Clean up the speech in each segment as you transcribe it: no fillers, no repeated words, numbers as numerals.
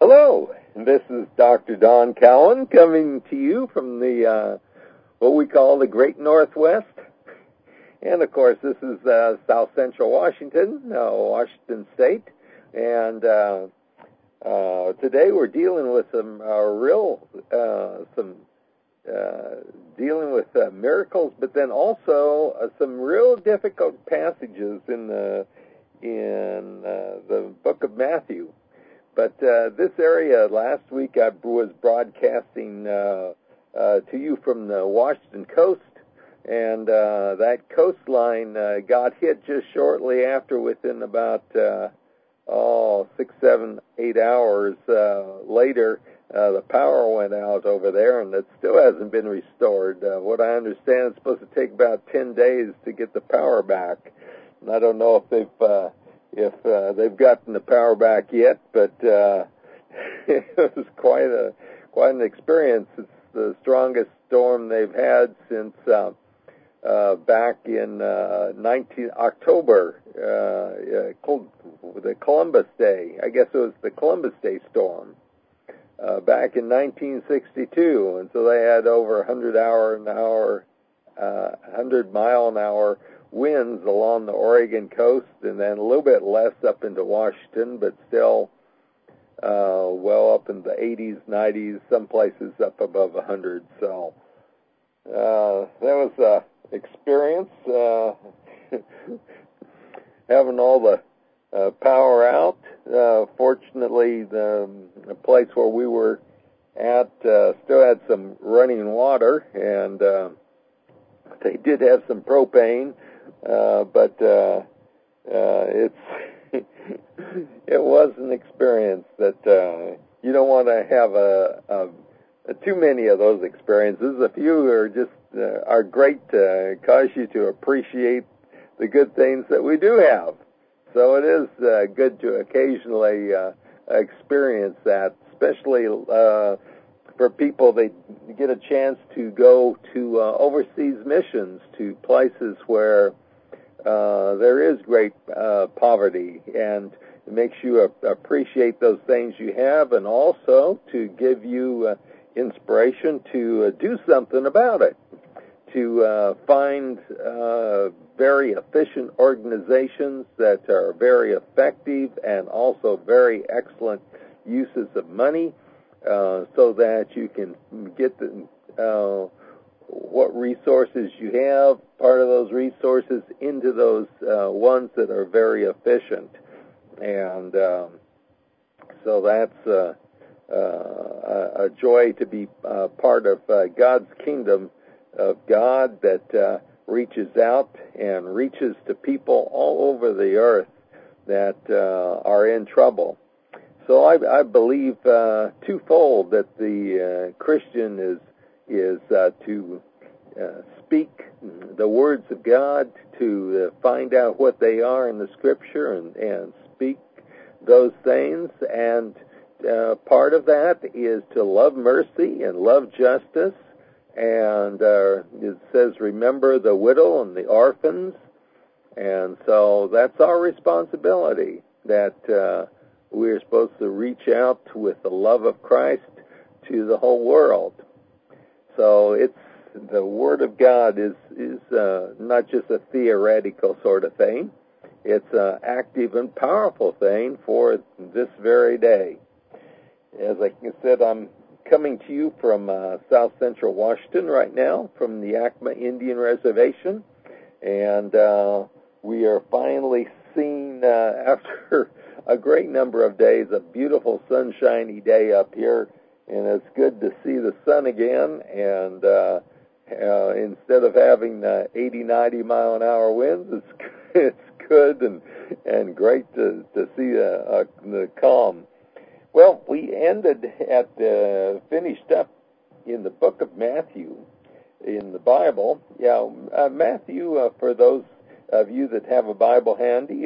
Hello, this is Dr. Don Cowan coming to you from the what we call the Great Northwest. And, of course, this is South Central Washington, Washington State. And today we're dealing with dealing with miracles, but then also some real difficult passages in the book of Matthew. But this area, last week I was broadcasting to you from the Washington coast, and that coastline got hit just shortly after, within about 6, 7, 8 hours later. The power went out over there, and it still hasn't been restored. What I understand, it's supposed to take about 10 days to get the power back. And I don't know if they've gotten the power back yet, but it was quite an experience. It's the strongest storm they've had since back in October, the Columbus Day. I guess it was the Columbus Day storm back in 1962, and so they had over 100 mile an hour winds along the Oregon coast, and then a little bit less up into Washington, but still well up in the 80s, 90s, some places up above 100. So that was an experience, having all the power out. Fortunately, the place where we were at still had some running water, and they did have some propane, but it was an experience that you don't want to have too many of those experiences. A few are just are great to cause you to appreciate the good things that we do have. So it is good to occasionally experience that, especially for people that get a chance to go to overseas missions, to places where there is great poverty, and it makes you appreciate those things you have, and also to give you inspiration to do something about it, to find very efficient organizations that are very effective and also very excellent uses of money, so that you can get what resources you have, part of those resources, into those ones that are very efficient. And so that's a joy to be part of God's kingdom of God that reaches out and reaches to people all over the earth that are in trouble. So I believe twofold that the Christian is to speak the words of God, to find out what they are in the Scripture, and speak those things. And part of that is to love mercy and love justice. And it says, remember the widow and the orphans. And so that's our responsibility, that we're supposed to reach out with the love of Christ to the whole world. So it's the Word of God is not just a theoretical sort of thing. It's an active and powerful thing for this very day. As I said, I'm coming to you from South Central Washington right now, from the Acma Indian Reservation, and we are finally seeing, after a great number of days, a beautiful sunshiny day up here, and it's good to see the sun again. And instead of having 80, 90 mile an hour winds, it's good and great to see the calm. Well, we ended finished up in the book of Matthew in the Bible. Yeah, Matthew, for those of you that have a Bible handy,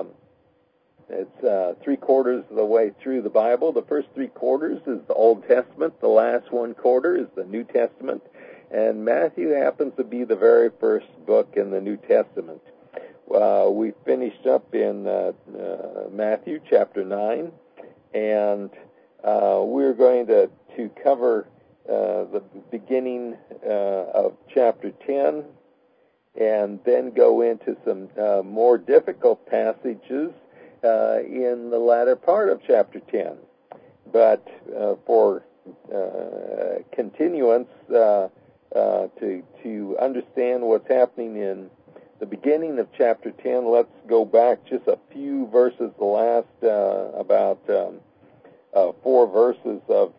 it's 3/4 of the way through the Bible. The first 3/4 is the Old Testament. The last 1/4 is the New Testament. And Matthew happens to be the very first book in the New Testament. We finished up in Matthew chapter 9, and we're going to cover the beginning of chapter 10 and then go into some more difficult passages in the latter part of chapter 10. But for continuance, to understand what's happening in the beginning of chapter 10, let's go back just a few verses, the last about 4 verses of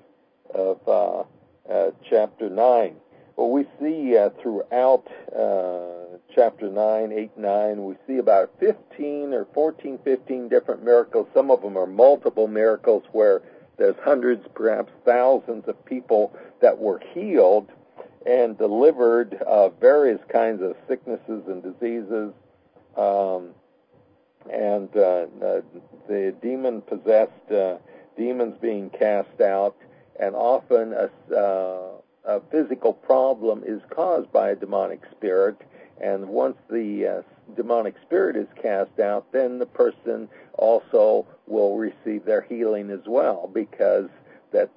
chapter 9. Well, we see throughout chapter 9, 8, 9, we see about 15 or 14, 15 different miracles. Some of them are multiple miracles where there's hundreds, perhaps thousands of people that were healed and delivered of various kinds of sicknesses and diseases, and the demon-possessed demons being cast out, and often a physical problem is caused by a demonic spirit, and once the demonic spirit is cast out, then the person also will receive their healing as well, because that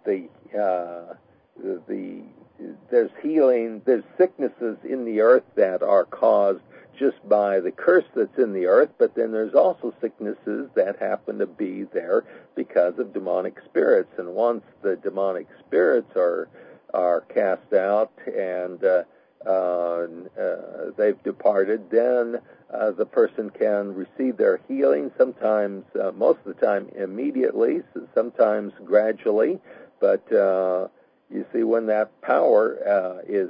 there's healing, there's sicknesses in the earth that are caused just by the curse that's in the earth, but then there's also sicknesses that happen to be there because of demonic spirits. And once the demonic spirits are cast out and they've departed, then the person can receive their healing, sometimes, most of the time immediately, sometimes gradually, but you see, when that power is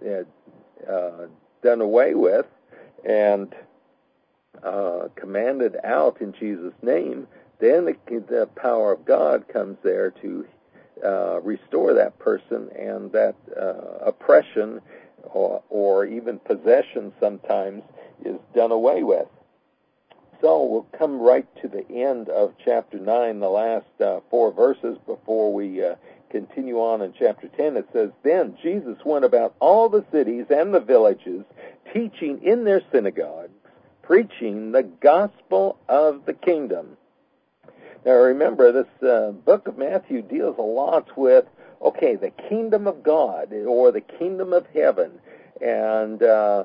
done away with and commanded out in Jesus' name, then the power of God comes there to restore that person, and that oppression or even possession sometimes is done away with. So we'll come right to the end of chapter 9, the last 4 verses before we continue on in chapter 10. It says, "Then Jesus went about all the cities and the villages, teaching in their synagogues, preaching the gospel of the kingdom." Now remember, this book of Matthew deals a lot with, the kingdom of God, or the kingdom of heaven. And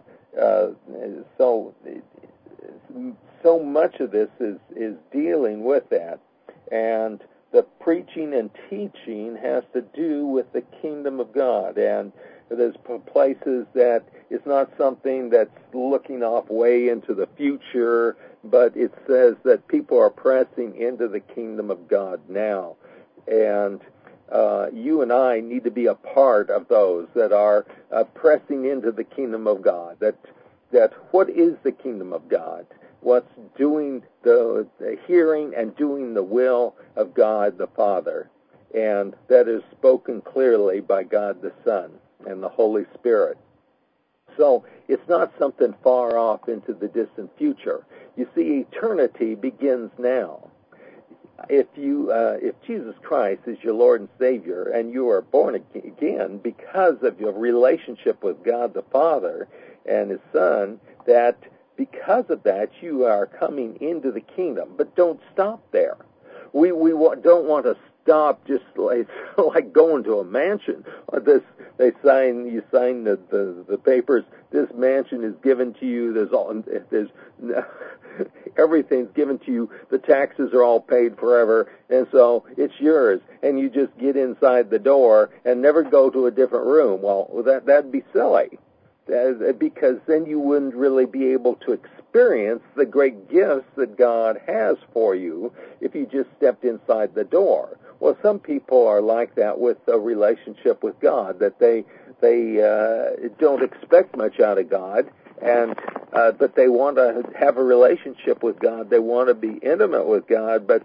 so much of this is dealing with that. And the preaching and teaching has to do with the kingdom of God. And there's places that it's not something that's looking off way into the future, but it says that people are pressing into the kingdom of God now. And you and I need to be a part of those that are pressing into the kingdom of God. That what is the kingdom of God? What's doing the hearing and doing the will of God the Father. And that is spoken clearly by God the Son and the Holy Spirit. So it's not something far off into the distant future. You see, eternity begins now. If Jesus Christ is your Lord and Savior, and you are born again because of your relationship with God the Father and His Son, that because of that you are coming into the kingdom. But don't stop there. We don't want to stop just like going to a mansion. You sign the papers. This mansion is given to you. There's everything's given to you. The taxes are all paid forever, and so it's yours. And you just get inside the door and never go to a different room. Well, that'd be silly, because then you wouldn't really be able to experience the great gifts that God has for you if you just stepped inside the door. Well, some people are like that with a relationship with God, that they don't expect much out of God, but they want to have a relationship with God. They want to be intimate with God, but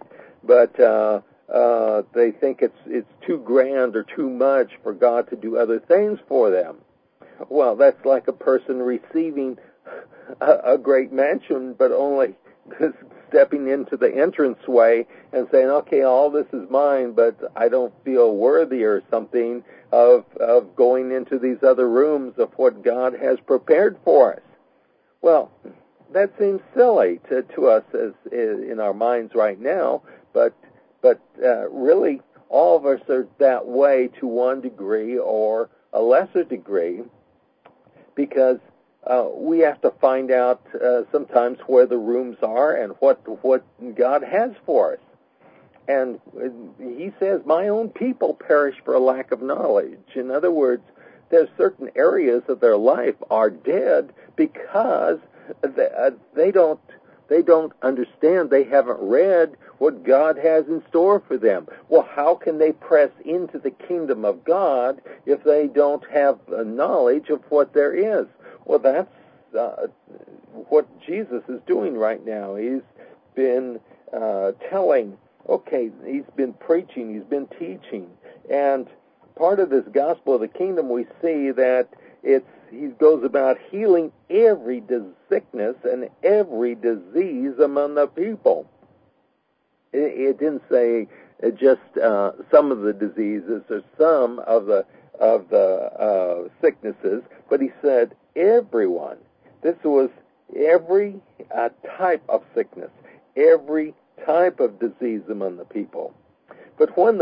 they think it's too grand or too much for God to do other things for them. Well, that's like a person receiving a great mansion, but only stepping into the entranceway and saying, okay, all this is mine, but I don't feel worthy or something of going into these other rooms of what God has prepared for us. Well, that seems silly to us as in our minds right now, but really all of us are that way to one degree or a lesser degree, because we have to find out sometimes where the rooms are and what God has for us. And he says, my own people perish for a lack of knowledge. In other words, there's certain areas of their life are dead because they don't understand. They haven't read what God has in store for them. Well, how can they press into the kingdom of God if they don't have a knowledge of what there is? Well, that's what Jesus is doing right now. He's been telling, okay, he's been preaching, he's been teaching, and part of this gospel of the kingdom, we see that he goes about healing every sickness and every disease among the people. It didn't say just some of the diseases or some of the sicknesses, but he said everyone. This was every type of sickness, every type of disease among the people. But when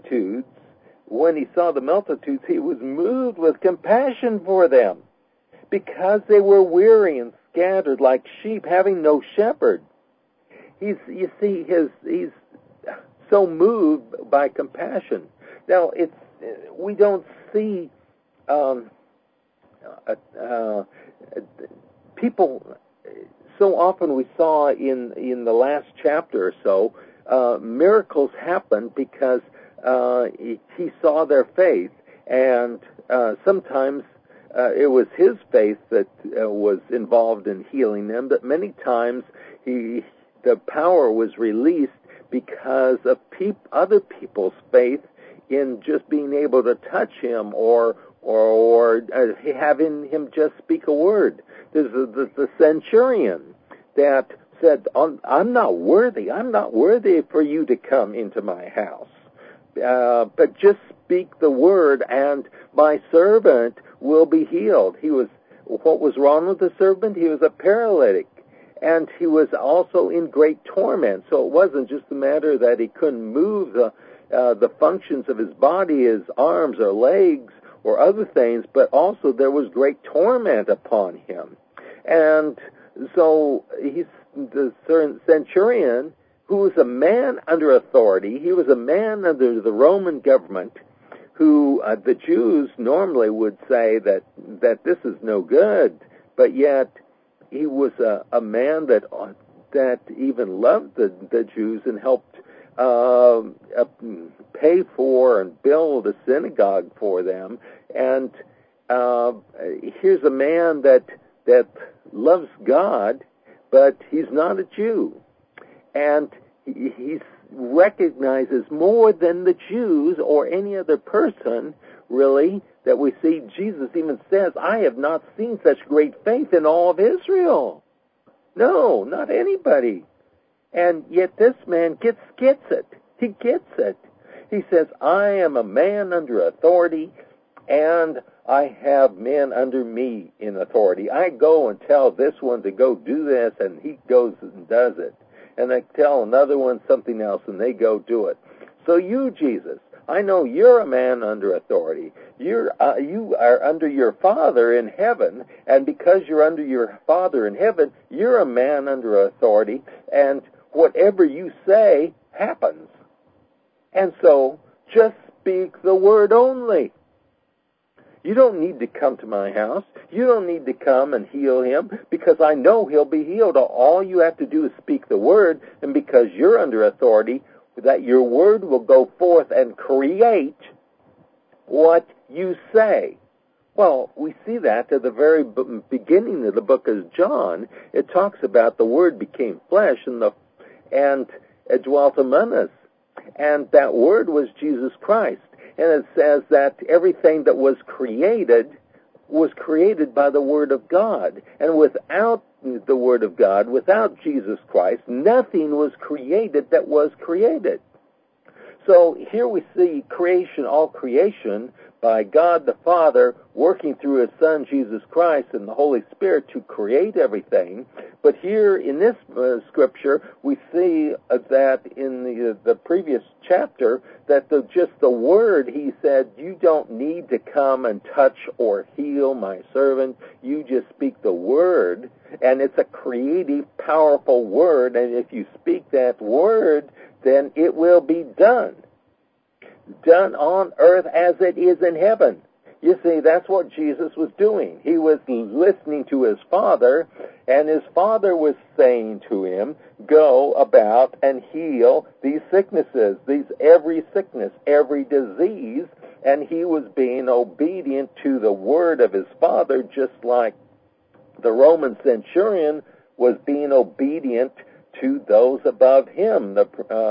he saw the multitudes, he was moved with compassion for them, because they were weary and scattered like sheep, having no shepherd. He's so moved by compassion. Now, we don't see people. So often we saw in the last chapter or so, miracles happened because he saw their faith, and sometimes it was his faith that was involved in healing them, but many times the power was released because of other people's faith in just being able to touch him or having him just speak a word. There's the centurion that said, I'm not worthy for you to come into my house. But just speak the word and my servant will be healed. What was wrong with the servant? He was a paralytic, and he was also in great torment. So it wasn't just a matter that he couldn't move the functions of his body, his arms or legs or other things, but also there was great torment upon him. And so the centurion, who was a man under authority, he was a man under the Roman government, who the Jews normally would say that this is no good, but yet he was a man that even loved the Jews and helped pay for and build a synagogue for them. And here's a man that loves God, but he's not a Jew. And he recognizes more than the Jews or any other person, really, that we see. Jesus even says, I have not seen such great faith in all of Israel. No, not anybody. And yet this man gets it. He gets it. He says, I am a man under authority, and I have men under me in authority. I go and tell this one to go do this, and he goes and does it. And I tell another one something else, and they go do it. So you, Jesus, I know you're a man under authority. You are under your Father in heaven, and because you're under your Father in heaven, you're a man under authority, and whatever you say happens. And so, just speak the word only. You don't need to come to my house. You don't need to come and heal him, because I know he'll be healed. All you have to do is speak the word, and because you're under authority, that your word will go forth and create what you say. Well, we see that at the very beginning of the book of John. It talks about the word became flesh and it dwelt among us. And that word was Jesus Christ. And it says that everything that was created by the Word of God. And without the Word of God, without Jesus Christ, nothing was created that was created. So here we see creation, all creation, by God the Father working through His Son Jesus Christ and the Holy Spirit to create everything. But here in this scripture, we see that in the previous chapter, that just the Word, He said, you don't need to come and touch or heal my servant. You just speak the Word, and it's a creative, powerful Word, and if you speak that Word, then it will be done. Done on earth as it is in heaven. You see, that's what Jesus was doing. He was listening to His Father, and His Father was saying to Him, go about and heal these sicknesses, every sickness, every disease, and He was being obedient to the word of His Father, just like the Roman centurion was being obedient to those above him, the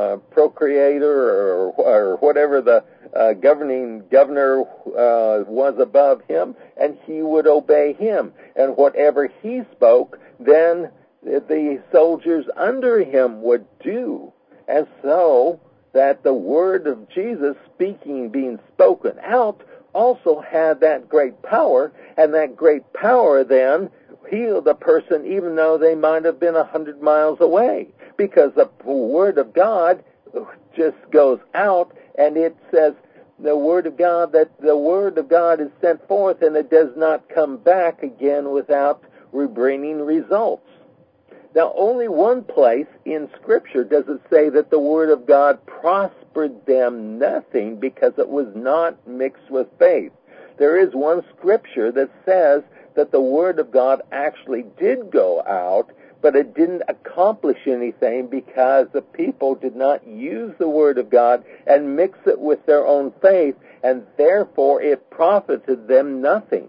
procurator or whatever the governing governor was above him, and he would obey him. And whatever he spoke, then the soldiers under him would do. And so that the word of Jesus being spoken out, also had that great power, and that great power then heal the person even though they might have been 100 miles away, because the Word of God just goes out, and it says the Word of God, that the Word of God is sent forth and it does not come back again without bringing results. Now, only one place in Scripture does it say that the Word of God prospered them nothing because it was not mixed with faith. There is one Scripture that says that the Word of God actually did go out, but it didn't accomplish anything because the people did not use the Word of God and mix it with their own faith, and therefore it profited them nothing.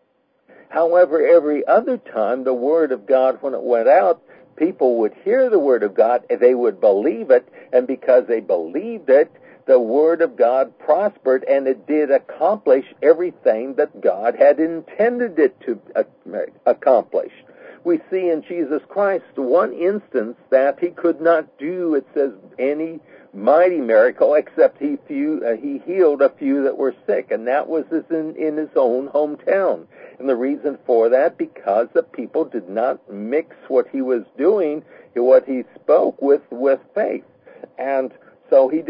However, every other time the Word of God, when it went out, people would hear the Word of God, and they would believe it, and because they believed it, the Word of God prospered, and it did accomplish everything that God had intended it to accomplish. We see in Jesus Christ one instance that He could not do, it says, any mighty miracle except He healed a few that were sick, and that was in His own hometown. And the reason for that, because the people did not mix what He was doing, what He spoke with faith. And so He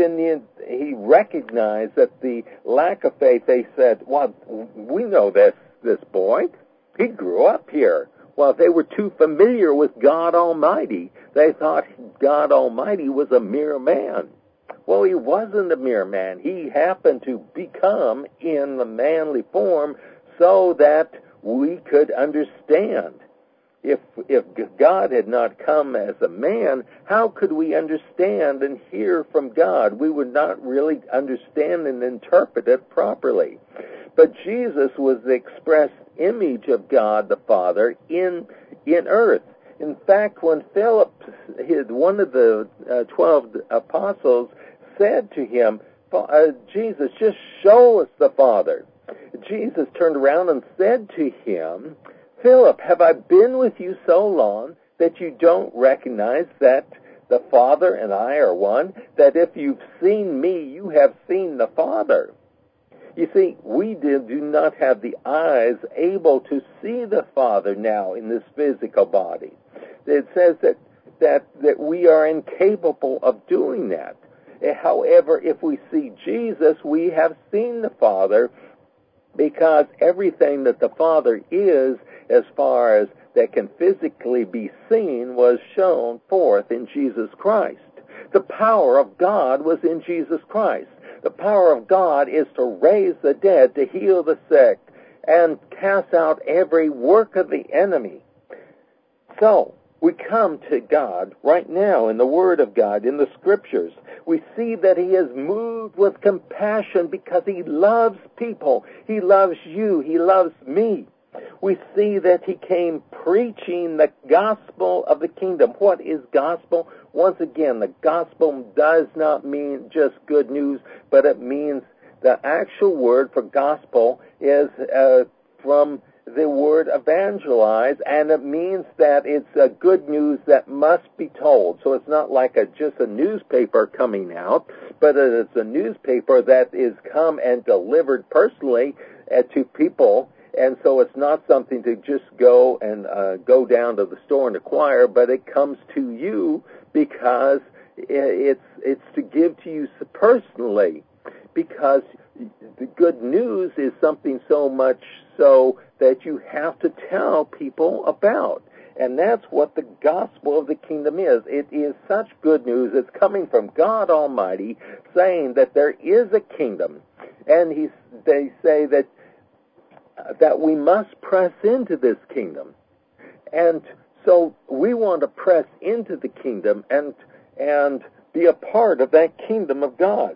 recognized that the lack of faith, they said, well, we know this boy. He grew up here. Well, they were too familiar with God Almighty. They thought God Almighty was a mere man. Well, He wasn't a mere man. He happened to become in the manly form so that we could understand. If God had not come as a man, how could we understand and hear from God? We would not really understand and interpret it properly. But Jesus was the express image of God the Father in earth. In fact, when Philip, one of the 12 apostles, said to him, Jesus, just show us the Father. Jesus turned around and said to him, Philip, have I been with you so long that you don't recognize that the Father and I are one? That if you've seen me, you have seen the Father. You see, we do not have the eyes able to see the Father now in this physical body. It says that we are incapable of doing that. However, if we see Jesus, we have seen the Father, because everything that the Father is, as far as that can physically be seen, was shown forth in Jesus Christ. The power of God was in Jesus Christ. The power of God is to raise the dead, to heal the sick, and cast out every work of the enemy. So, we come to God right now in the Word of God, in the Scriptures. We see that He is moved with compassion because He loves people. He loves you. He loves me. We see that He came preaching the gospel of the kingdom. What is gospel? Once again, the gospel does not mean just good news, but it means the actual word for gospel is from the word evangelize, and it means that it's a good news that must be told. So it's not like just a newspaper coming out, but it is a newspaper that is come and delivered personally to people. And so it's not something to just go go down to the store and acquire, but it comes to you because it's to give to you personally, because the good news is something so much so that you have to tell people about. And that's what the gospel of the kingdom is. It is such good news. It's coming from God Almighty, saying that there is a kingdom, and they say that we must press into this kingdom. And so we want to press into the kingdom and be a part of that kingdom of God.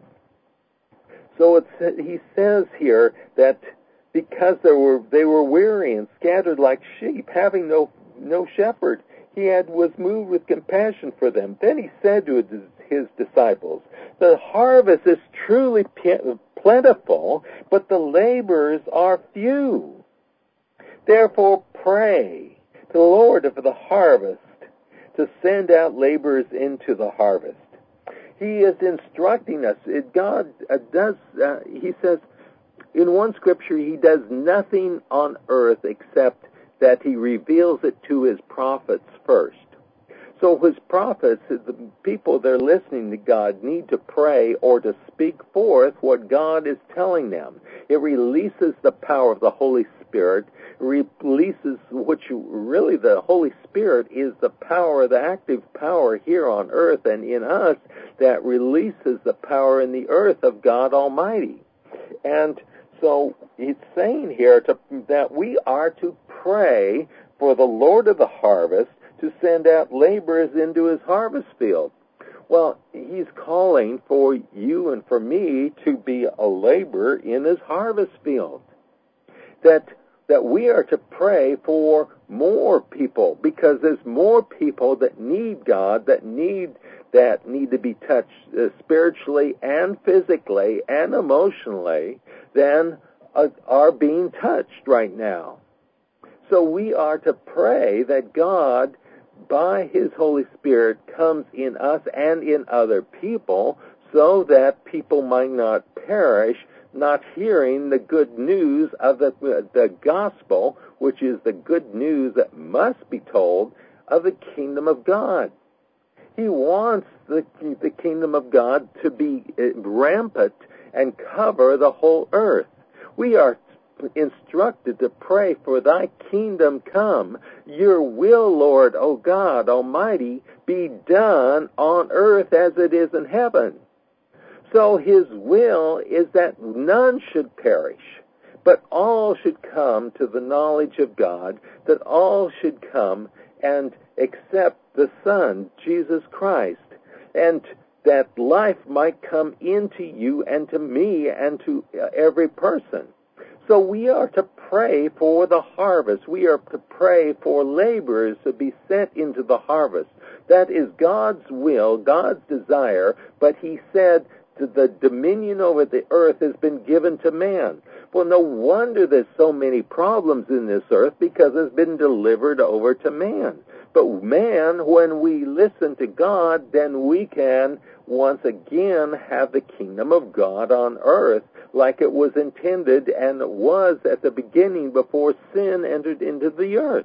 So he says here that because they were weary and scattered like sheep, having no shepherd, he was moved with compassion for them. Then he said to his disciples, "The harvest is truly plentiful, but the laborers are few. Therefore pray to the Lord of the harvest to send out laborers into the harvest." He is instructing us. God does, he says, in one scripture, he does nothing on earth except that he reveals it to his prophets first. So his prophets, the people that are listening to God, need to pray or to speak forth what God is telling them. It releases the power of the Holy Spirit, releases really the Holy Spirit is the power, the active power here on earth and in us that releases the power in the earth of God Almighty. And so it's saying here that we are to pray for the Lord of the harvest to send out laborers into his harvest field. Well, he's calling for you and for me to be a laborer in his harvest field. That we are to pray for more people, because there's more people that need God, that need to be touched spiritually and physically and emotionally than are being touched right now. So we are to pray that God, by his Holy Spirit, comes in us and in other people so that people might not perish, not hearing the good news of the gospel, which is the good news that must be told of the kingdom of God. He wants the kingdom of God to be rampant and cover the whole earth. We are instructed to pray for thy kingdom come, your will, Lord, O God Almighty, be done on earth as it is in heaven. So his will is that none should perish, but all should come to the knowledge of God, that all should come and accept the Son, Jesus Christ, and that life might come into you and to me and to every person. So we are to pray for the harvest. We are to pray for laborers to be sent into the harvest. That is God's will, God's desire, but he said that the dominion over the earth has been given to man. Well, no wonder there's so many problems in this earth, because it's been delivered over to man. But man, when we listen to God, then we can once again have the kingdom of God on earth like it was intended and was at the beginning before sin entered into the earth.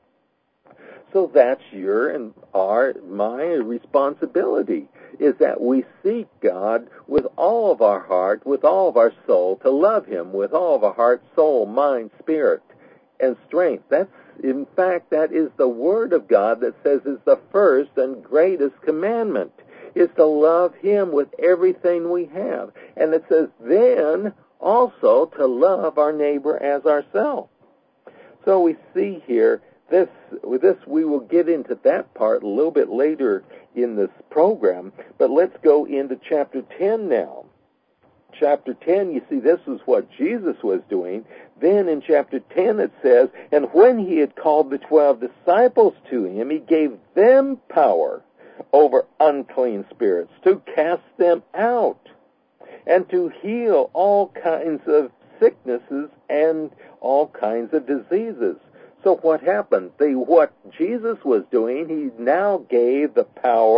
So that's your and my responsibility, is that we seek God with all of our heart, with all of our soul, to love him with all of our heart, soul, mind, spirit, and strength. In fact, that is the word of God that says is the first and greatest commandment, is to love him with everything we have. And it says then also to love our neighbor as ourselves. So we see here, with this we will get into that part a little bit later in this program, but let's go into chapter 10 now. Chapter 10, you see, this is what Jesus was doing. Then in chapter 10 it says, and when he had called the 12 disciples to him, he gave them power over unclean spirits, to cast them out, and to heal all kinds of sicknesses and all kinds of diseases. So what happened? What Jesus was doing, he now gave the power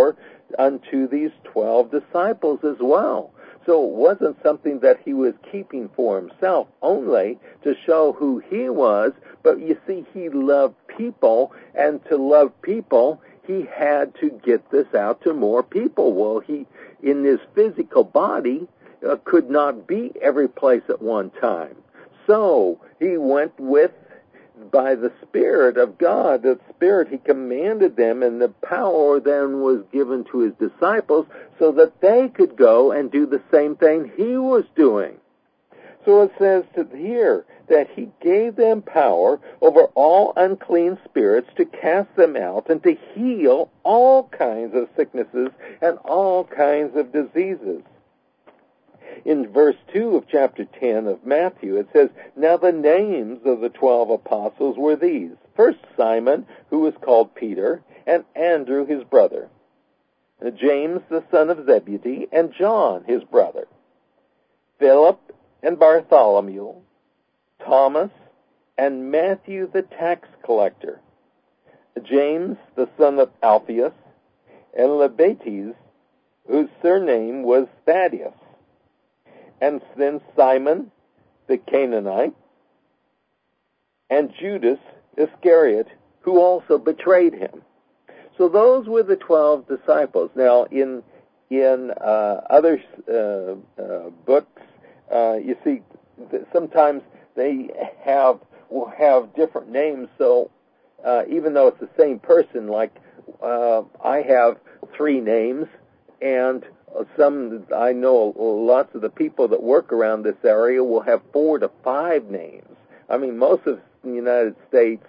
unto these 12 disciples as well. So it wasn't something that he was keeping for himself only to show who he was, but you see, he loved people, and to love people, he had to get this out to more people. Well, he, in his physical body, could not be every place at one time. So he went with, by the Spirit of God, the Spirit, he commanded them, and the power then was given to his disciples so that they could go and do the same thing he was doing. So it says here that he gave them power over all unclean spirits to cast them out and to heal all kinds of sicknesses and all kinds of diseases. In verse 2 of chapter 10 of Matthew, it says, "Now the names of the 12 apostles were these. First, Simon, who was called Peter, and Andrew his brother, James the son of Zebedee, and John his brother, Philip and Bartholomew, Thomas, and Matthew the tax collector, James the son of Alphaeus, and Lebbaeus, whose surname was Thaddeus, and then Simon the Canaanite, and Judas Iscariot, who also betrayed him." So those were the 12 disciples. Now, in other books, you see, sometimes they will have different names. So even though it's the same person, like I have 3 names, and I know lots of the people that work around this area will have 4 to 5 names. I mean, most of the United States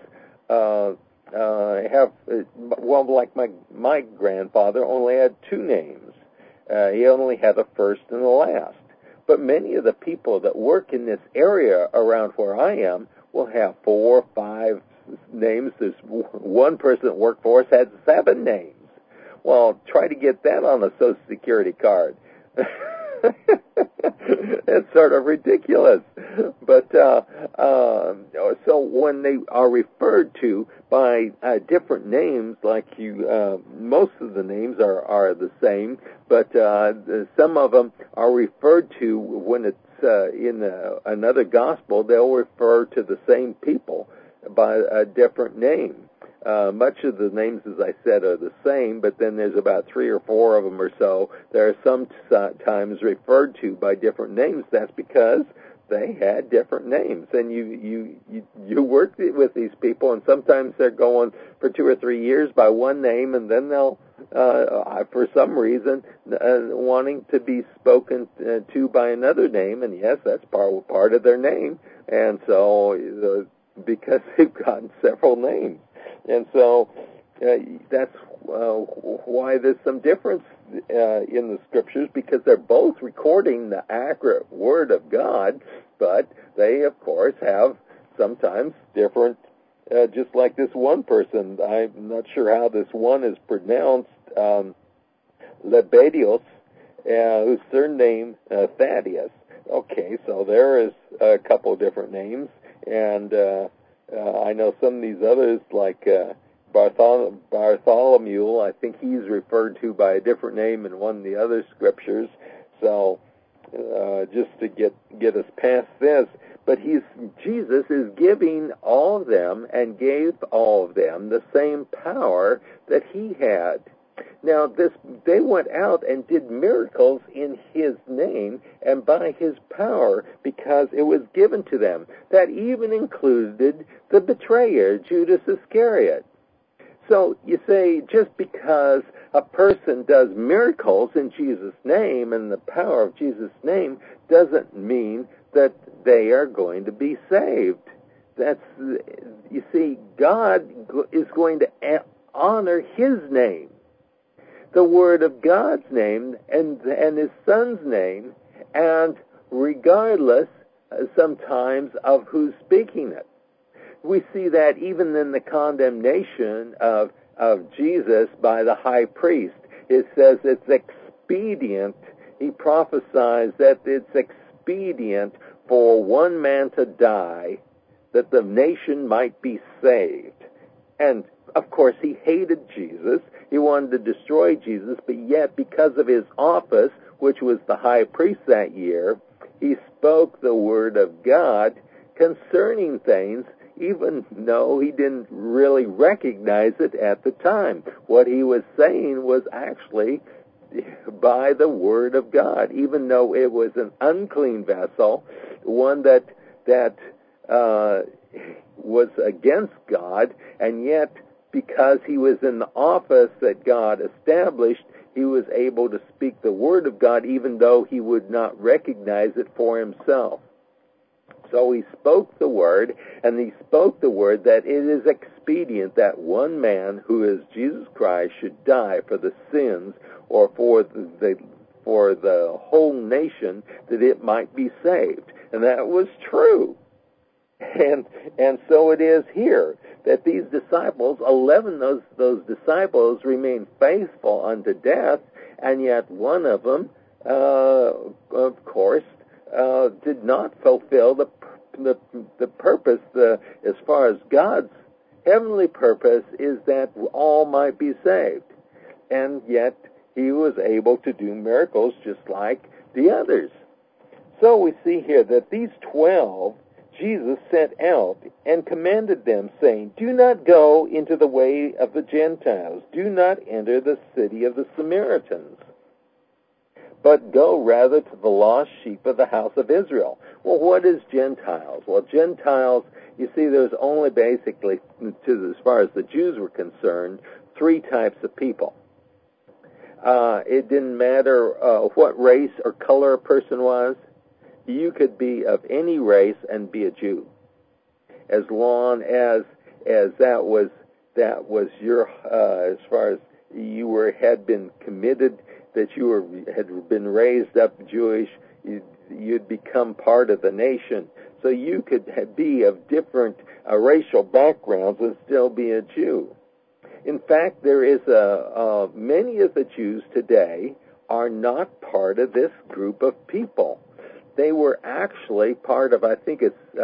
have, well, like my grandfather only had 2 names. He only had a first and a last. But many of the people that work in this area around where I am will have 4 or 5 names. There's one person that worked for us had 7 names. Well, try to get that on a Social Security card. It's sort of ridiculous. But so when they are referred to by different names, like most of the names are the same, but some of them are referred to when it's in another gospel. They'll refer to the same people by a different name. Much of the names, as I said, are the same, but then there's about 3 or 4 of them or so that are sometimes referred to by different names. That's because they had different names, and you work with these people, and sometimes they're going for 2 or 3 years by one name, and then they'll, for some reason, wanting to be spoken to by another name, and yes, that's part of their name, and so because they've gotten several names. And so that's why there's some difference in the scriptures, because they're both recording the accurate word of God, but they, of course, have sometimes different, just like this one person. I'm not sure how this one is pronounced, Lebbaeus, whose surname Thaddeus. Okay, so there is a couple of different names, and I know some of these others, like Bartholomew, I think he's referred to by a different name in one of the other scriptures. So just to get us past this, but Jesus is giving all of them, and gave all of them the same power that he had. Now, they went out and did miracles in his name and by his power, because it was given to them. That even included the betrayer, Judas Iscariot. So you say, just because a person does miracles in Jesus' name and the power of Jesus' name doesn't mean that they are going to be saved. You see, God is going to honor his name, the word of God's name, and his Son's name, and regardless sometimes of who's speaking it. We see that even in the condemnation of Jesus by the high priest. It says it's expedient. He prophesies that it's expedient for one man to die, that the nation might be saved. And, of course, he hated Jesus, He wanted to destroy Jesus, but yet because of his office, which was the high priest that year, he spoke the word of God concerning things, even though he didn't really recognize it at the time. What he was saying was actually by the word of God, even though it was an unclean vessel, one that was against God, and yet because he was in the office that God established, he was able to speak the word of God even though he would not recognize it for himself. So he spoke the word, and he spoke the word that it is expedient that one man, who is Jesus Christ, should die for the sins, or for the whole nation, that it might be saved. And that was true. And so it is here, that these disciples, 11 those disciples, remained faithful unto death, and yet one of them, of course, did not fulfill the purpose. As far as God's heavenly purpose is that all might be saved, and yet he was able to do miracles just like the others. So we see here that these 12 Jesus sent out and commanded them, saying, "Do not go into the way of the Gentiles. Do not enter the city of the Samaritans, but go rather to the lost sheep of the house of Israel." Well, what is Gentiles? Well, Gentiles, you see, there's only basically, as far as the Jews were concerned, 3 types of people. It didn't matter what race or color a person was. You could be of any race and be a Jew, as long as that was your as far as you had been committed, that you had been raised up Jewish. You'd become part of the nation, so you could be of different racial backgrounds and still be a Jew. In fact, there is many of the Jews today are not part of this group of people. They were actually part of, I think it's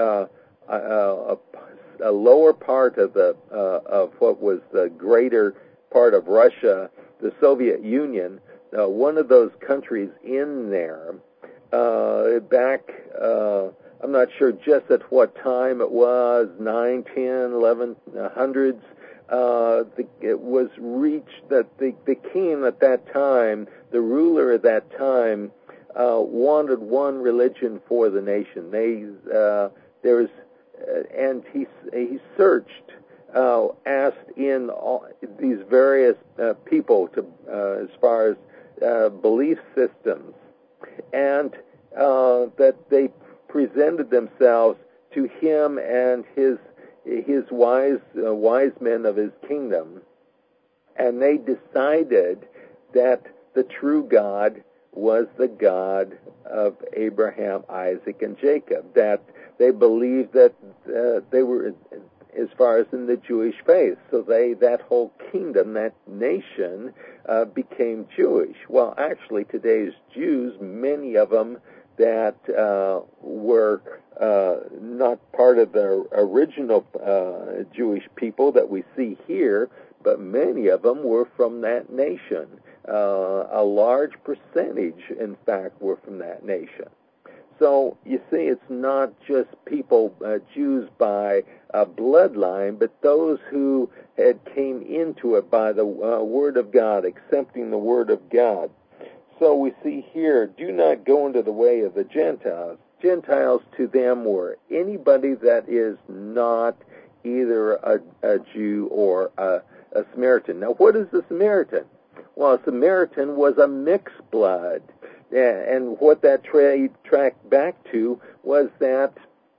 a lower part of what was the greater part of Russia, the Soviet Union. One of those countries in there, back, I'm not sure just at what time it was, 9, 10, 1100s, it was reached that the king at that time, the ruler at that time, wanted one religion for the nation. And he searched, asked in all these various people to, as far as belief systems, and that they presented themselves to him and his wise men of his kingdom, and they decided that the true God was the God of Abraham, Isaac, and Jacob. That they believed that they were, as far as in the Jewish faith, so that whole kingdom, that nation, became Jewish. Well, actually, today's Jews, many of them that were not part of the original Jewish people that we see here, but many of them were from that nation. A large percentage, in fact, were from that nation. So, you see, it's not just people, Jews by bloodline, but those who had came into it by the Word of God, accepting the Word of God. So we see here, do not go into the way of the Gentiles. Gentiles to them were anybody that is not either a Jew or a Samaritan. Now, what is a Samaritan? Well, a Samaritan was a mixed blood. And what that tracked back to was that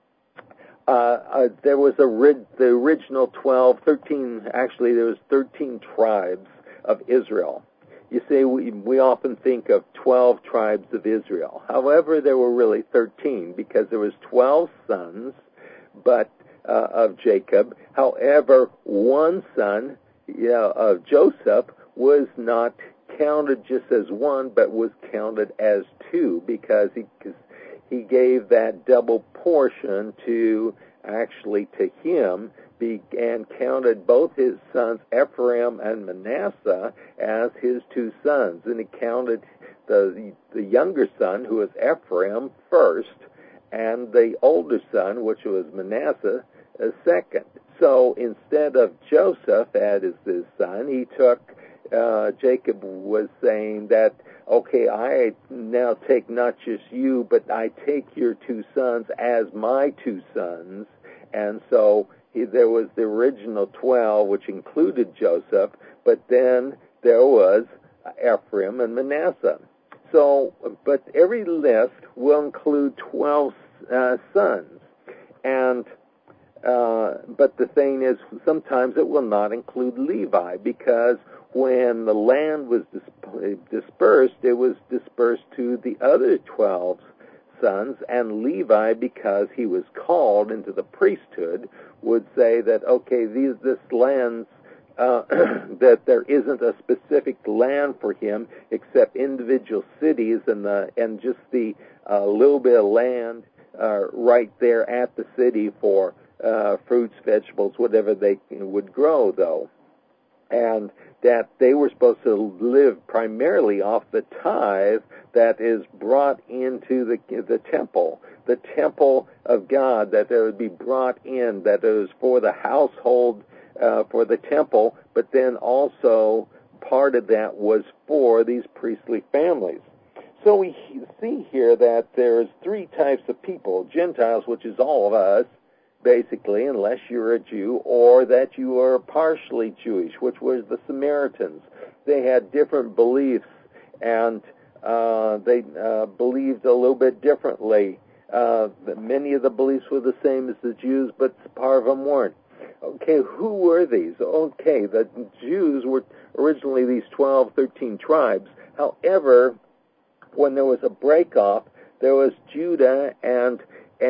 there was the original 13, actually there was 13 tribes of Israel. You see, we often think of 12 tribes of Israel. However, there were really 13 because there was 12 sons of Jacob. However, one son of Joseph was not counted just as one, but was counted as two because he gave that double portion to him and counted both his sons Ephraim and Manasseh as his two sons, and he counted the younger son, who was Ephraim, first, and the older son, which was Manasseh, second. So instead of Joseph as his son, he took, Jacob was saying that, okay, I now take not just you, but I take your two sons as my two sons. And so there was the original 12, which included Joseph, but then there was Ephraim and Manasseh. So, but every list will include 12 sons. And but the thing is, sometimes it will not include Levi, because when the land was dispersed, it was dispersed to the other 12 sons, and Levi, because he was called into the priesthood, would say that, okay, this land, that there isn't a specific land for him except individual cities and just the little bit of land right there at the city for fruits, vegetables, whatever they would grow, though. And that they were supposed to live primarily off the tithe that is brought into the temple of God, that there would be brought in, that it was for the household, for the temple, but then also part of that was for these priestly families. So we see here that there's three types of people: Gentiles, which is all of us, basically, unless you're a Jew, or that you are partially Jewish, which was the Samaritans. They had different beliefs, and they believed a little bit differently. Many of the beliefs were the same as the Jews, but part of them weren't. Okay, who were these? Okay, the Jews were originally these 12, 13 tribes. However, when there was a break-off, there was Judah and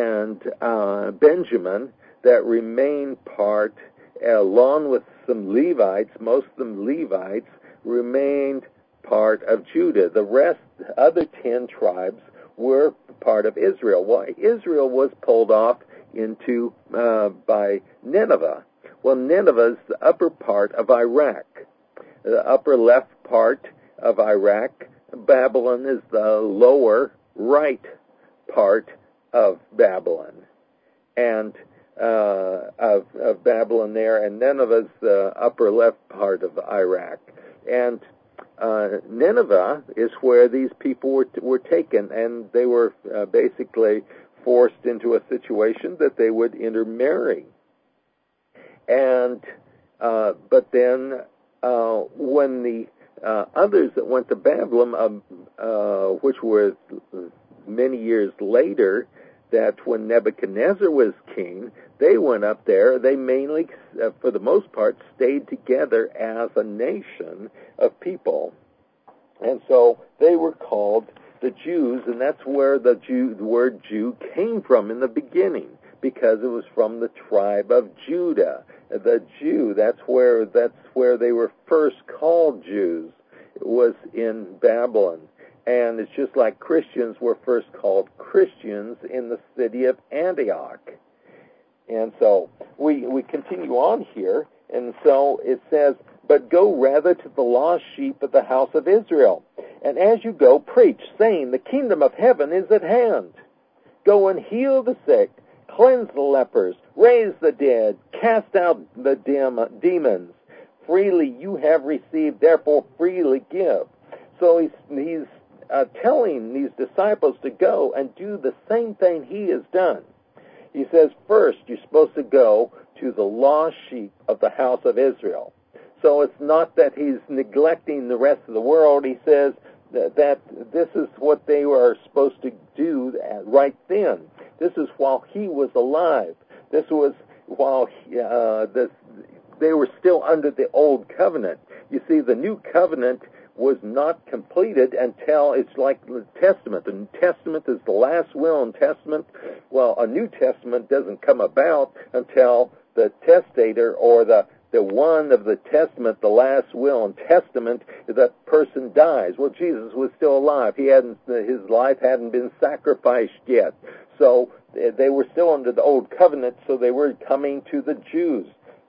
Benjamin that remained part, along with some Levites, most of them Levites, remained part of Judah. The rest, other 10 tribes, were part of Israel. Well, Israel was pulled off into by Nineveh. Well, Nineveh is the upper part of Iraq. The upper left part of Iraq. Babylon is the lower right part of Babylon, and of Babylon there, and Nineveh's the upper left part of Iraq. And Nineveh is where these people were taken, and they were basically forced into a situation that they would intermarry. And but then when the others that went to Babylon, which were many years later, that when Nebuchadnezzar was king, they went up there. They mainly, for the most part, stayed together as a nation of people. And so they were called the Jews, and that's where the word Jew came from in the beginning, because it was from the tribe of Judah. The Jew, that's where they were first called Jews. It was in Babylon. And it's just like Christians were first called Christians in the city of Antioch. And so we continue on here, and so it says, "But go rather to the lost sheep of the house of Israel. And as you go, preach, saying, the kingdom of heaven is at hand. Go and heal the sick, cleanse the lepers, raise the dead, cast out the demons. Freely you have received, therefore freely give." So he's telling these disciples to go and do the same thing he has done. He says, first, you're supposed to go to the lost sheep of the house of Israel. So it's not that he's neglecting the rest of the world. He says that this is what they were supposed to do right then. This is while he was alive. This was while they were still under the old covenant. You see, the new covenant was not completed until, it's like the Testament. The New Testament is the last will and testament. Well, a New Testament doesn't come about until the testator, or the one of the testament, the last will and testament, that person dies. Well, Jesus was still alive. His life hadn't been sacrificed yet. So they were still under the old covenant, so they were coming to the Jews.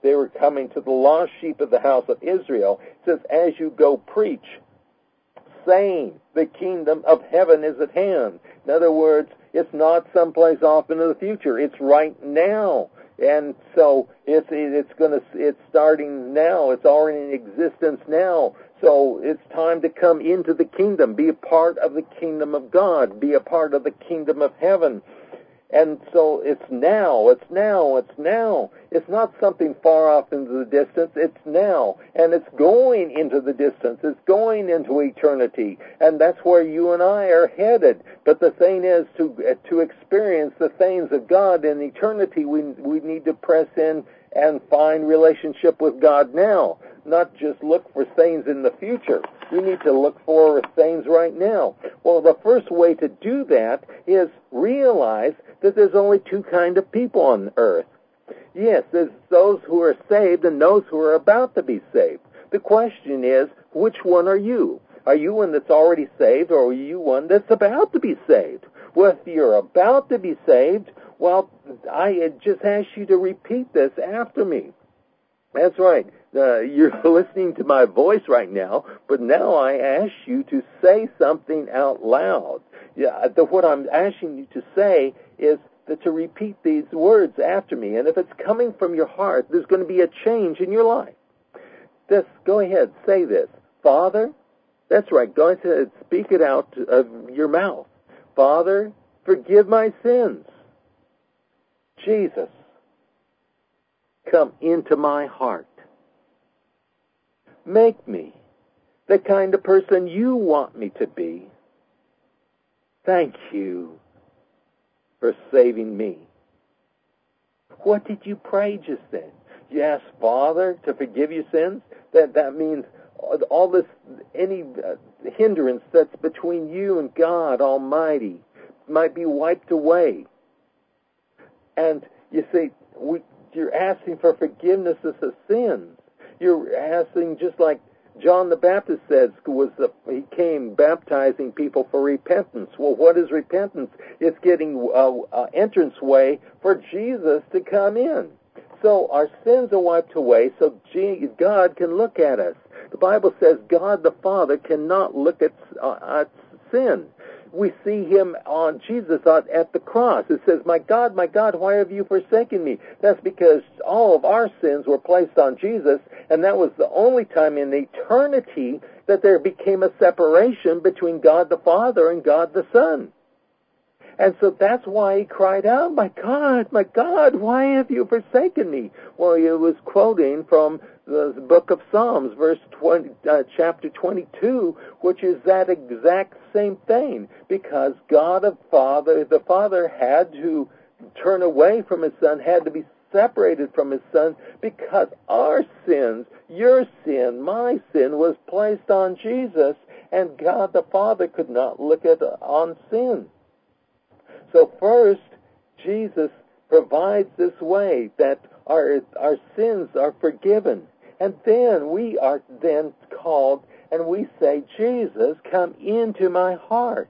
they were coming to the lost sheep of the house of Israel. It says, as you go preach, saying, the kingdom of heaven is at hand. In other words, it's not someplace off into the future. It's right now. And so it's starting now. It's already in existence now. So it's time to come into the kingdom, be a part of the kingdom of God, be a part of the kingdom of heaven. And so it's now, it's now, it's now. It's not something far off into the distance. It's now. And it's going into the distance. It's going into eternity. And that's where you and I are headed. But the thing is, to experience the things of God in eternity, we need to press in and find relationship with God now. Not just look for things in the future. We need to look for things right now. Well, the first way to do that is realize that there's only two kinds of people on earth. Yes, there's those who are saved and those who are about to be saved. The question is, which one are you? Are you one that's already saved, or are you one that's about to be saved? Well, if you're about to be saved, well, I just ask you to repeat this after me. That's right. You're listening to my voice right now, but now I ask you to say something out loud. What I'm asking you to say is to repeat these words after me. And if it's coming from your heart, there's going to be a change in your life. Go ahead, say this. Father, that's right, go ahead, speak it out of your mouth. Father, forgive my sins. Jesus, come into my heart. Make me the kind of person you want me to be. Thank you for saving me. What did you pray just then? You asked Father to forgive your sins? That means all this, any hindrance that's between you and God Almighty might be wiped away. And you see, you're asking for forgiveness of the sins. You're asking, just like John the Baptist said, he came baptizing people for repentance. Well, what is repentance? It's getting an entranceway for Jesus to come in. So our sins are wiped away so God can look at us. The Bible says God the Father cannot look at sin. We see him on Jesus at the cross. It says, my God, why have you forsaken me? That's because all of our sins were placed on Jesus, and that was the only time in eternity that there became a separation between God the Father and God the Son. And so that's why he cried out, my God, why have you forsaken me? Well, he was quoting from the book of Psalms, chapter 22, which is that exact same thing. Because the Father had to turn away from his Son, had to be separated from his Son, because our sins, your sin, my sin, was placed on Jesus, and God the Father could not look on sin. So first, Jesus provides this way that our sins are forgiven. And then we are then called and we say, Jesus, come into my heart.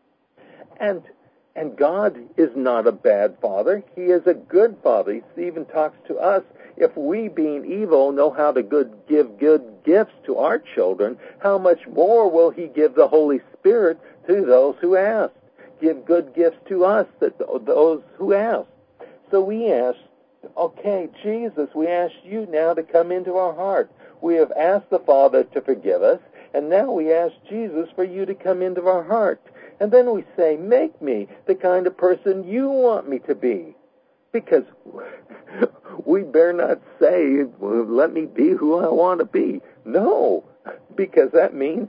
And God is not a bad Father. He is a good Father. He even talks to us. If we, being evil, know how to give good gifts to our children, how much more will he give the Holy Spirit to those who ask? Give good gifts to us, those who ask. So we ask, okay, Jesus, we ask you now to come into our heart. We have asked the Father to forgive us, and now we ask Jesus for you to come into our heart. And then we say, make me the kind of person you want me to be. Because we better not say, well, let me be who I want to be. No, because that means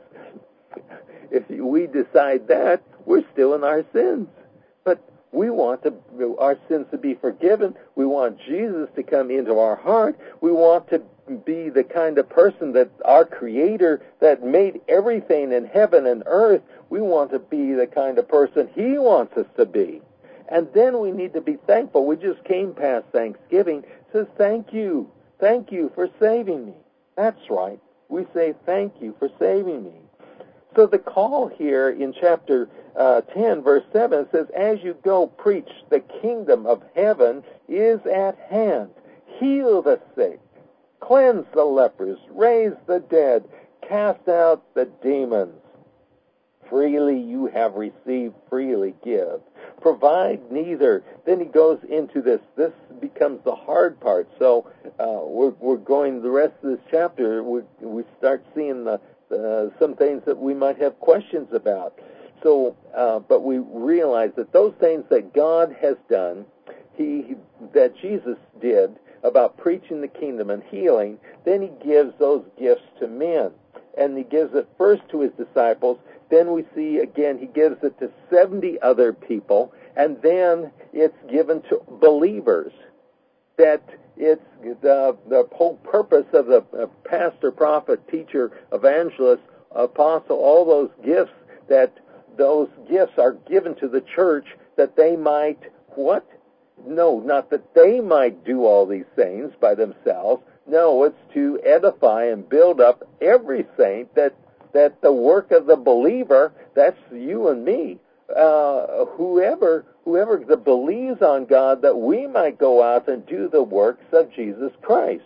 if we decide that, we're still in our sins. But we want our sins to be forgiven. We want Jesus to come into our heart. We want to be the kind of person that our Creator that made everything in heaven and earth, we want to be the kind of person He wants us to be. And then we need to be thankful. We just came past Thanksgiving. It says, thank you. Thank you for saving me. That's right. We say, thank you for saving me. So the call here in chapter 10, verse 7 says, as you go preach, the kingdom of heaven is at hand. Heal the sick, cleanse the lepers, raise the dead, cast out the demons. Freely you have received, freely give. Provide neither. Then he goes into this. This becomes the hard part. So we're going the rest of this chapter. We start seeing some things that we might have questions about. So, but we realize that those things that God has done, that Jesus did about preaching the kingdom and healing, then he gives those gifts to men. And he gives it first to his disciples. Then we see, again, he gives it to 70 other people. And then it's given to believers. That it's the whole purpose of the pastor, prophet, teacher, evangelist, apostle, all those gifts, that those gifts are given to the church that they might, what? No, not that they might do all these things by themselves. No, it's to edify and build up every saint, that the work of the believer, that's you and me, whoever that believes on God, that we might go out and do the works of Jesus Christ.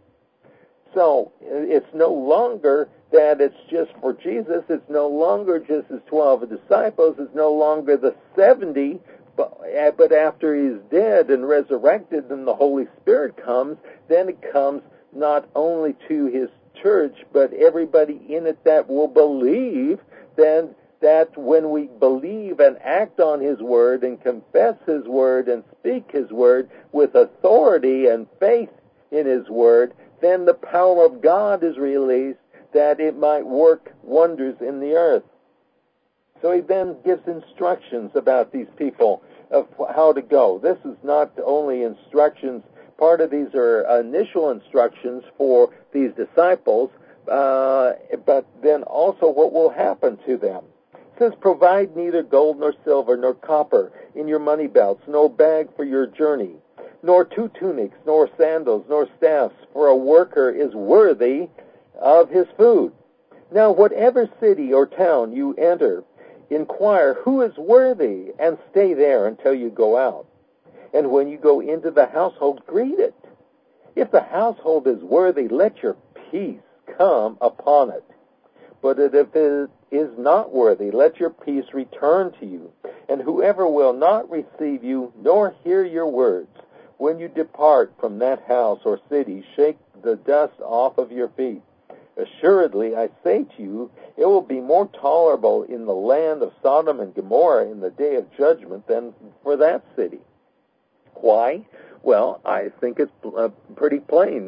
So it's no longer that it's just for Jesus. It's no longer just his 12 disciples. It's no longer the 70. But after he's dead and resurrected and the Holy Spirit comes, then it comes not only to his church, but everybody in it that will believe. Then that when we believe and act on his word and confess his word and speak his word with authority and faith in his word, then the power of God is released that it might work wonders in the earth. So he then gives instructions about these people of how to go. This is not only instructions. Part of these are initial instructions for these disciples, but then also what will happen to them. It says, provide neither gold nor silver nor copper in your money belts, nor bag for your journey, nor 2 tunics, nor sandals, nor staffs, for a worker is worthy of his food. Now whatever city or town you enter, inquire who is worthy, and stay there until you go out. And when you go into the household, greet it. If the household is worthy, let your peace come upon it. But if it is not worthy, let your peace return to you. And whoever will not receive you, nor hear your words, when you depart from that house or city, shake the dust off of your feet. Assuredly, I say to you, it will be more tolerable in the land of Sodom and Gomorrah in the day of judgment than for that city. Why? Well, I think it's pretty plain.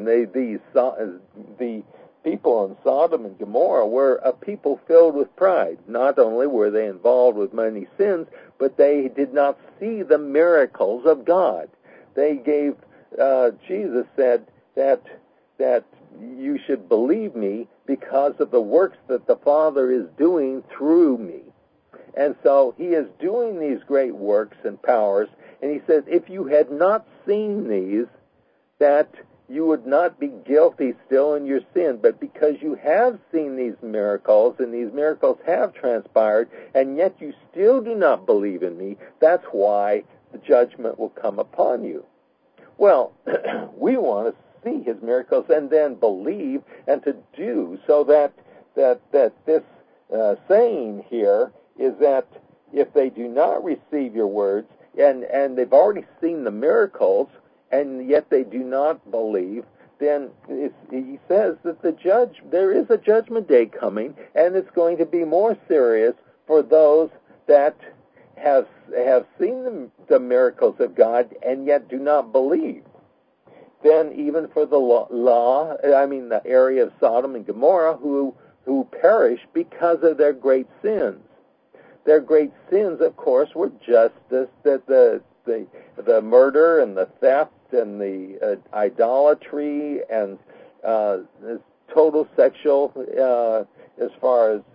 The people in Sodom and Gomorrah were a people filled with pride. Not only were they involved with many sins, but they did not see the miracles of God. They gave, Jesus said that you should believe me because of the works that the Father is doing through me. And so he is doing these great works and powers, and he says, if you had not seen these, that you would not be guilty still in your sin. But because you have seen these miracles, and these miracles have transpired, and yet you still do not believe in me, that's why the judgment will come upon you. Well, we want to see his miracles and then believe and to do, so that this saying here is that if they do not receive your words, and they've already seen the miracles, and yet they do not believe, then he says that there is a judgment day coming, and it's going to be more serious for those that have seen the miracles of God and yet do not believe. Then even for the area of Sodom and Gomorrah who perished because of their great sins. Their great sins, of course, were just the murder and the theft and the idolatry and total sexual, as far as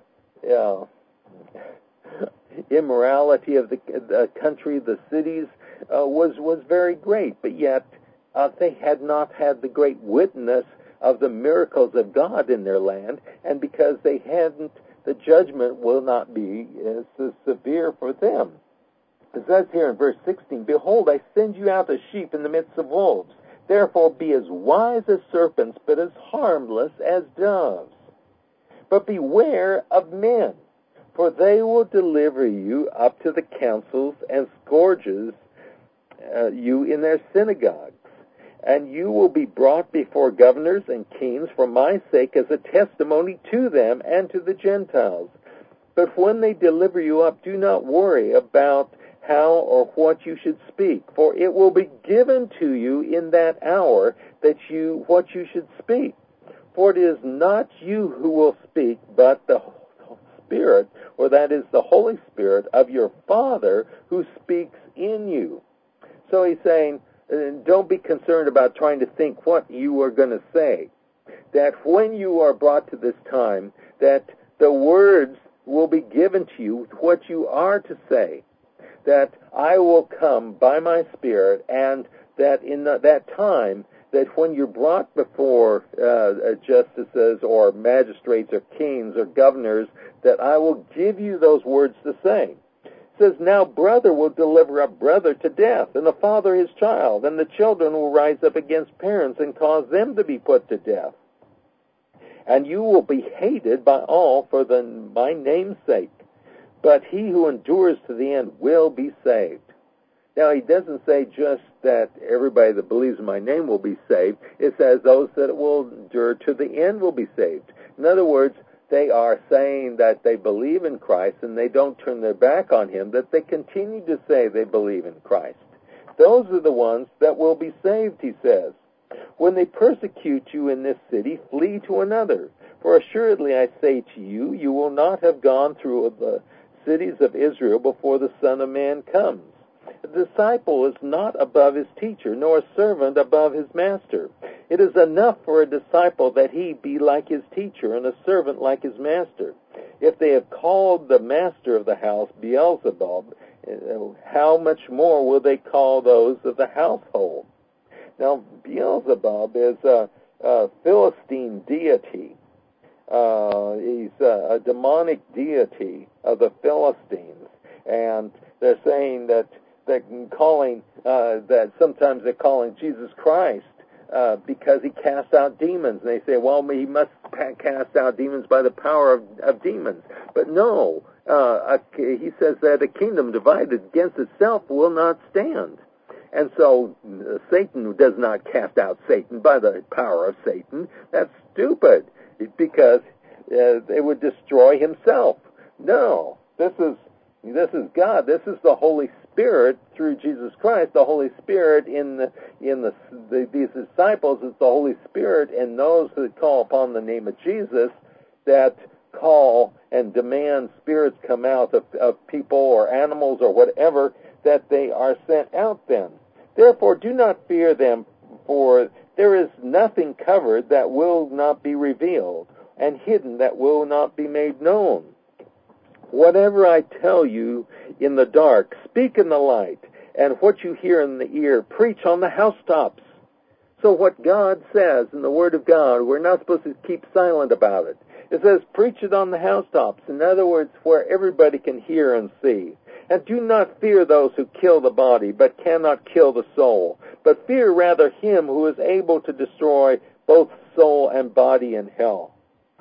immorality of the country, the cities, was very great. But yet they had not had the great witness of the miracles of God in their land, and because they hadn't, the judgment will not be as severe for them. It says here in verse 16, behold, I send you out as sheep in the midst of wolves. Therefore be as wise as serpents, but as harmless as doves. But beware of men, for they will deliver you up to the councils and scourges you in their synagogues. And you will be brought before governors and kings for my sake as a testimony to them and to the Gentiles. But when they deliver you up, do not worry about how or what you should speak, for it will be given to you in that hour what you should speak. For it is not you who will speak, but the Spirit, or that is the Holy Spirit of your Father who speaks in you. So he's saying, don't be concerned about trying to think what you are going to say. That when you are brought to this time, that the words will be given to you, what you are to say. That I will come by my Spirit, and that in that time, that when you're brought before justices or magistrates or kings or governors, that I will give you those words to say. It says, now brother will deliver up brother to death, and the father his child, and the children will rise up against parents and cause them to be put to death. And you will be hated by all for my name's sake, but he who endures to the end will be saved. Now, he doesn't say just that everybody that believes in my name will be saved. It says those that will endure to the end will be saved. In other words, they are saying that they believe in Christ and they don't turn their back on him, that they continue to say they believe in Christ. Those are the ones that will be saved, he says. When they persecute you in this city, flee to another. For assuredly I say to you, you will not have gone through the cities of Israel before the Son of Man comes. A disciple is not above his teacher, nor a servant above his master. It is enough for a disciple that he be like his teacher, and a servant like his master. If they have called the master of the house Beelzebub, how much more will they call those of the household? Now, Beelzebub is a Philistine deity. He's a demonic deity of the Philistines, and they're saying that sometimes they're calling Jesus Christ because he cast out demons. And they say, well, he must cast out demons by the power of demons. But no, he says that a kingdom divided against itself will not stand. And so Satan does not cast out Satan by the power of Satan. That's stupid, because it would destroy himself. No, this is God. This is the Holy Spirit through Jesus Christ. The Holy Spirit in these disciples is the Holy Spirit in those that call upon the name of Jesus, that call and demand spirits come out of people or animals or whatever, that they are sent out then. Therefore, do not fear them, for there is nothing covered that will not be revealed, and hidden that will not be made known. Whatever I tell you in the dark, speak in the light, and what you hear in the ear, preach on the housetops. So what God says in the Word of God, we're not supposed to keep silent about it. It says, preach it on the housetops. In other words, where everybody can hear and see. And do not fear those who kill the body, but cannot kill the soul. But fear rather him who is able to destroy both soul and body in hell.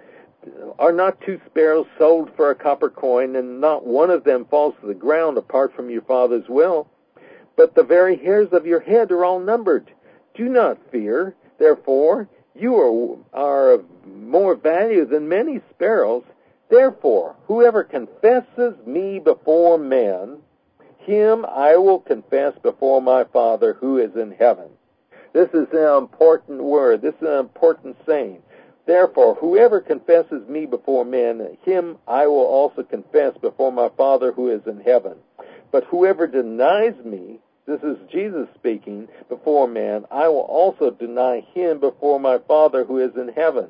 Are not 2 sparrows sold for a copper coin, and not one of them falls to the ground apart from your Father's will? But the very hairs of your head are all numbered. Do not fear, therefore, you are of more value than many sparrows. Therefore, whoever confesses me before men, him I will confess before my Father who is in heaven. This is an important word. This is an important saying. Therefore, whoever confesses me before men, him I will also confess before my Father who is in heaven. But whoever denies me, this is Jesus speaking, before men, I will also deny him before my Father who is in heaven.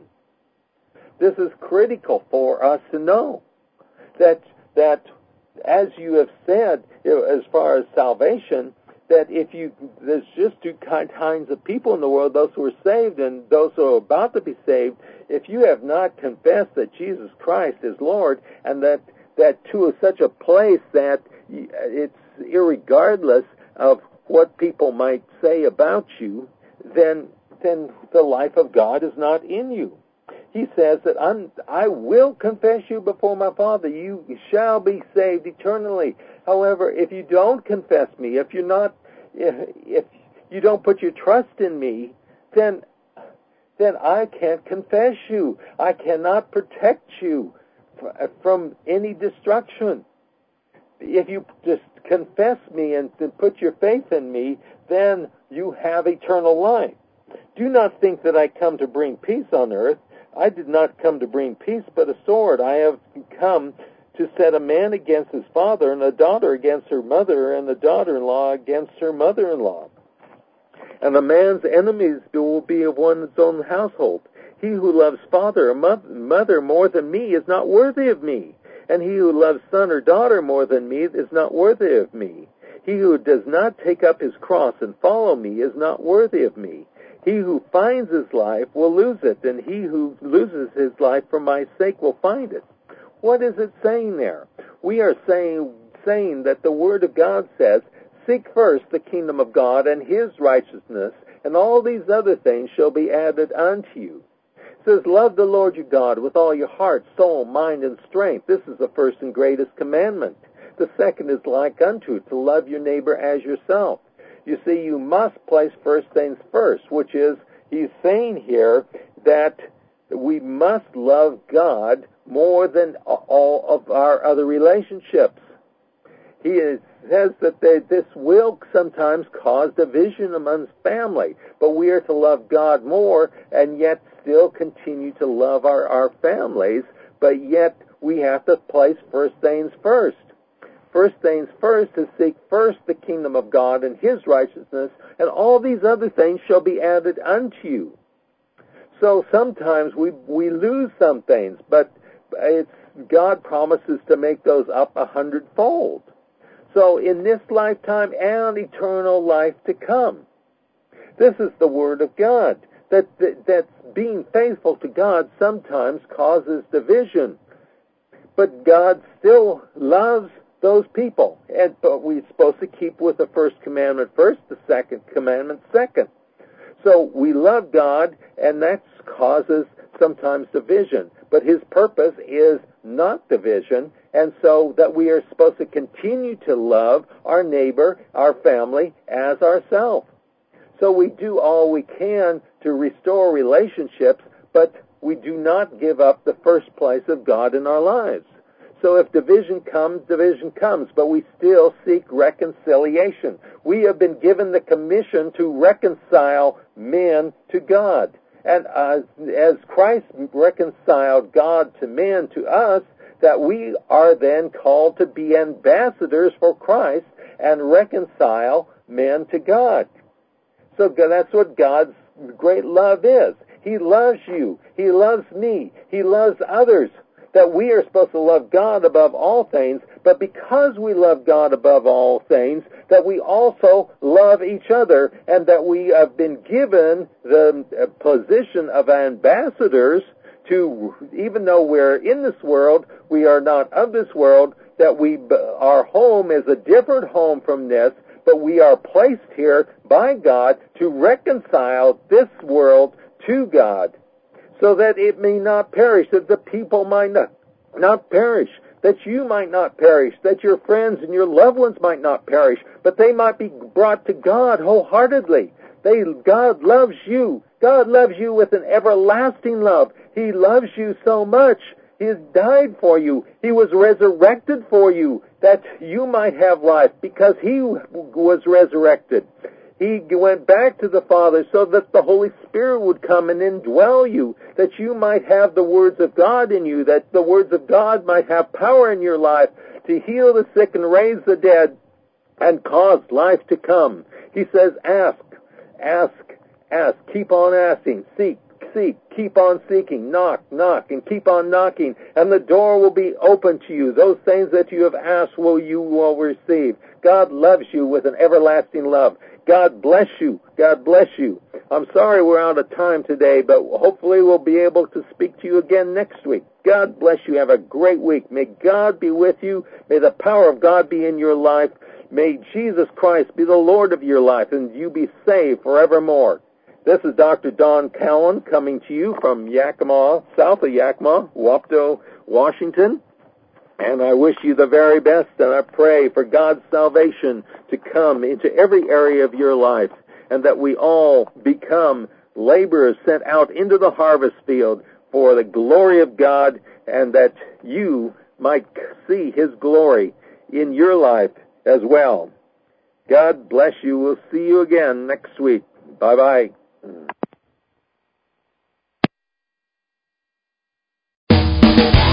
This is critical for us to know that as you have said, as far as salvation, that there's just 2 kinds of people in the world, those who are saved and those who are about to be saved. If you have not confessed that Jesus Christ is Lord, and that to such a place that it's irregardless of what people might say about you, then the life of God is not in you. He says that I will confess you before my Father. You shall be saved eternally. However, if you don't confess me, if you don't put your trust in me, then I can't confess you. I cannot protect you from any destruction. If you just confess me and put your faith in me, then you have eternal life. Do not think that I come to bring peace on earth. I did not come to bring peace, but a sword. I have come to set a man against his father, and a daughter against her mother, and the daughter-in-law against her mother-in-law. And a man's enemies will be of one's own household. He who loves father or mother more than me is not worthy of me, and he who loves son or daughter more than me is not worthy of me. He who does not take up his cross and follow me is not worthy of me. He who finds his life will lose it, and he who loses his life for my sake will find it. What is it saying there? We are saying that the Word of God says, seek first the kingdom of God and His righteousness, and all these other things shall be added unto you. It says, love the Lord your God with all your heart, soul, mind, and strength. This is the first and greatest commandment. The second is like unto it, to love your neighbor as yourself. You see, you must place first things first, which is, he's saying here that we must love God more than all of our other relationships. He says that this will sometimes cause division among family, but we are to love God more and yet still continue to love our families, but yet we have to place first things first. First things first is seek first the kingdom of God and His righteousness, and all these other things shall be added unto you. So sometimes we lose some things, but God promises to make those up 100-fold. So in this lifetime and eternal life to come. This is the Word of God. That being faithful to God sometimes causes division. But God still loves those people. But we're supposed to keep with the first commandment first, the second commandment second. So we love God, and that causes sometimes division. But His purpose is not division, and so that we are supposed to continue to love our neighbor, our family, as ourselves. So we do all we can to restore relationships, but we do not give up the first place of God in our lives. So if division comes, but we still seek reconciliation. We have been given the commission to reconcile men to God. And as Christ reconciled God to men, to us, that we are then called to be ambassadors for Christ and reconcile men to God. So that's what God's great love is. He loves you. He loves me. He loves others. That we are supposed to love God above all things, but because we love God above all things, that we also love each other, and that we have been given the position of ambassadors to, even though we're in this world, we are not of this world, that our home is a different home from this, but we are placed here by God to reconcile this world to God, so that it may not perish, that the people might not perish, that you might not perish, that your friends and your loved ones might not perish, but they might be brought to God wholeheartedly. God loves you. God loves you with an everlasting love. He loves you so much. He has died for you. He was resurrected for you, that you might have life, because He was resurrected. He went back to the Father so that the Holy Spirit would come and indwell you, that you might have the words of God in you, that the words of God might have power in your life to heal the sick and raise the dead and cause life to come. He says, ask, keep on asking, seek, keep on seeking, knock, and keep on knocking, and the door will be open to you. Those things that you have asked you will receive. God loves you with an everlasting love. God bless you. God bless you. I'm sorry we're out of time today, but hopefully we'll be able to speak to you again next week. God bless you. Have a great week. May God be with you. May the power of God be in your life. May Jesus Christ be the Lord of your life, and you be saved forevermore. This is Dr. Don Cowan coming to you from Yakima, south of Yakima, Wapto, Washington. And I wish you the very best, and I pray for God's salvation to come into every area of your life, and that we all become laborers sent out into the harvest field for the glory of God, and that you might see His glory in your life as well. God bless you. We'll see you again next week. Bye-bye.